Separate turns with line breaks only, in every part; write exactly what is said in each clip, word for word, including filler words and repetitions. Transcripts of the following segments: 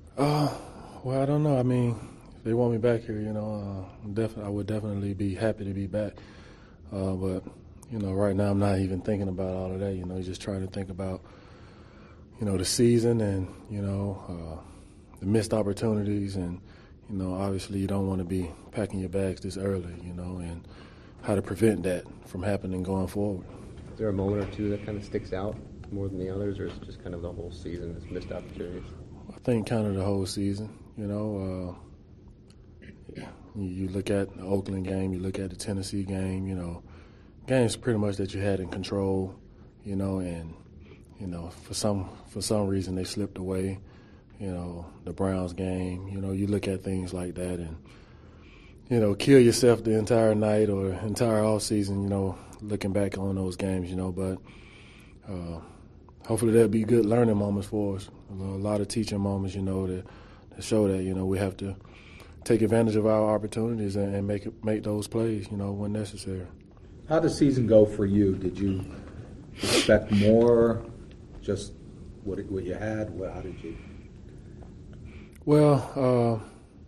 Uh, well, I don't know. I mean, if they want me back here, you know, uh, definitely, I would definitely be happy to be back. Uh, but you know, right now I'm not even thinking about all of that. You know, just trying to think about, you know, the season and you know uh, the missed opportunities, and you know, obviously you don't want to be packing your bags this early. You know, and how to prevent that from happening going forward.
Is there a moment or two that kind of sticks out more than the others, or is it just kind of the whole season as missed opportunities?
I think kind of the whole season. You know, uh, you, you look at the Oakland game, you look at the Tennessee game. You know, games pretty much that you had in control. You know, and you know for some for some reason they slipped away. You know, the Browns game. You know, you look at things like that and you know kill yourself the entire night or entire off season. You know, looking back on those games. You know, but. Uh, Hopefully there'll be good learning moments for us. A lot of teaching moments, you know, that, that show that, you know, we have to take advantage of our opportunities and, and make it, make those plays, you know, when necessary.
How did the season go for you? Did you expect more? Just what what you had? What, how did you?
Well, uh,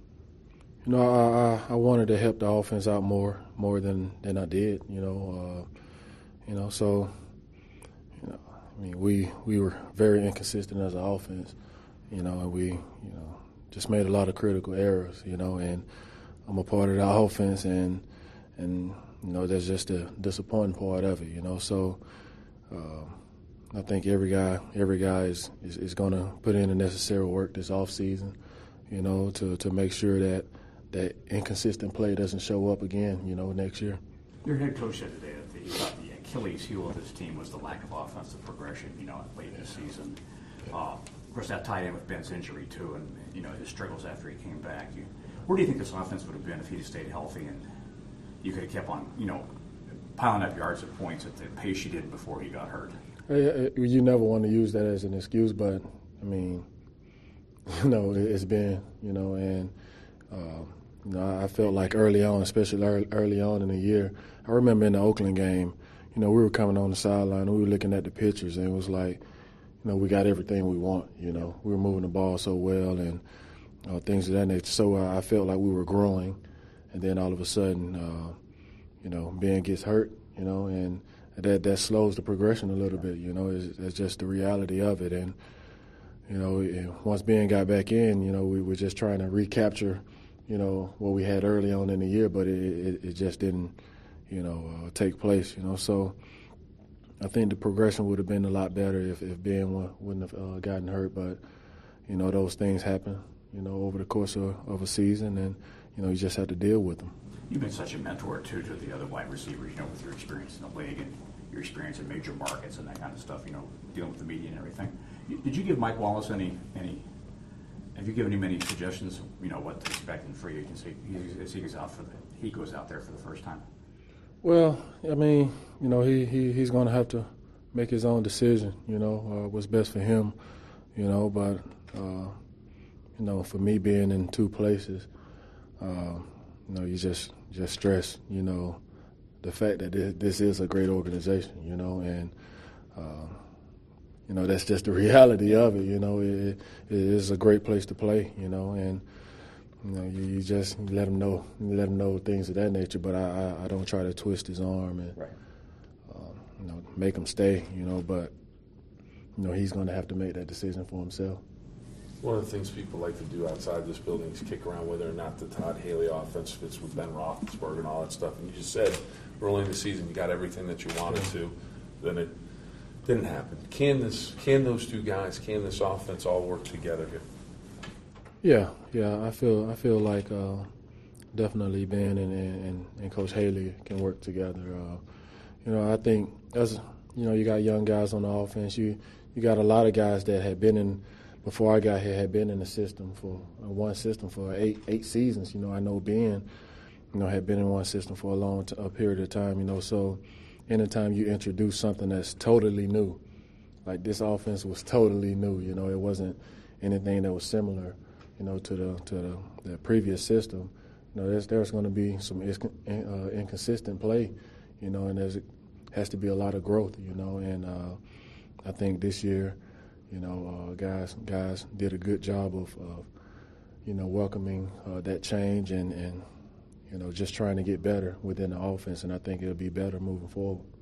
you know, I, I I wanted to help the offense out more more than, than I did, you know. Uh, you know, so, you know. I mean, we, we were very inconsistent as an offense, you know, and we, you know, just made a lot of critical errors, you know, and I'm a part of the offense, and, and you know, that's just the disappointing part of it, you know. So uh, I think every guy every guy is, is, is going to put in the necessary work this offseason, you know, to, to make sure that that inconsistent play doesn't show up again, you know, next year.
Your head coach said today that he thought the Achilles heel of this team was the lack of offensive progression, you know, late this season. Uh, of course, that tied in with Ben's injury, too, and, you know, his struggles after he came back. You, where do you think this offense would have been if he'd have stayed healthy and you could have kept on, you know, piling up yards and points at the pace you did before he got hurt?
You never want to use that as an excuse, but, I mean, you know, it's been, you know, and, uh, you know, I felt like early on, especially early, early on in the year, I remember in the Oakland game, you know, we were coming on the sideline and we were looking at the pictures, and it was like, you know, we got everything we want. You know, we were moving the ball so well and uh, things of that nature. So uh, I felt like we were growing, and then all of a sudden, uh, you know, Ben gets hurt, you know, and that that slows the progression a little bit. You know, it's, it's just the reality of it. And you know, once Ben got back in, you know, we were just trying to recapture, you know, what we had early on in the year, but it it, it just didn't. you know, uh, take place, you know. So I think the progression would have been a lot better if, if Ben wouldn't have uh, gotten hurt. But, you know, those things happen, you know, over the course of, of a season, and, you know, you just have to deal with them.
You've been such a mentor, too, to the other wide receivers, you know, with your experience in the league and your experience in major markets and that kind of stuff, you know, dealing with the media and everything. Did you give Mike Wallace any, any have you given him any suggestions, you know, what to expect in free agency as he goes out for the, he goes out there for the first time?
Well, I mean, you know, he, he he's going to have to make his own decision, you know, uh, what's best for him, you know. But, uh, you know, for me being in two places, uh, you know, you just, just stress, you know, the fact that this, this is a great organization, you know, and, uh, you know, that's just the reality of it, you know. It, it is a great place to play, you know, and, You know, you, you just let him know, you let him know things of that nature. But I, I, I don't try to twist his arm and,
right.
uh, you know, make him stay. You know, but you know he's going to have to make that decision for himself.
One of the things people like to do outside this building is kick around whether or not the Todd Haley offense fits with Ben Roethlisberger and all that stuff. And you just said early in the season you got everything that you wanted to, then it didn't happen. Can this? Can those two guys? Can this offense all work together here?
Yeah, yeah, I feel I feel like uh, definitely Ben and, and, and Coach Haley can work together. Uh, you know, I think as you know, you got young guys on the offense. You you got a lot of guys that had been in before I got here had been in the system for uh, one system for eight eight seasons. You know, I know Ben, you know, had been in one system for a long t- a period of time. You know, so anytime you introduce something that's totally new, like this offense was totally new. You know, it wasn't anything that was similar, you know, to the to the, the previous system. You know, there's there's going to be some uh, inconsistent play, you know, and there's has to be a lot of growth, you know, and uh, I think this year, you know, uh, guys guys did a good job of, of you know, welcoming uh, that change and, and, you know, just trying to get better within the offense, and I think it'll be better moving forward.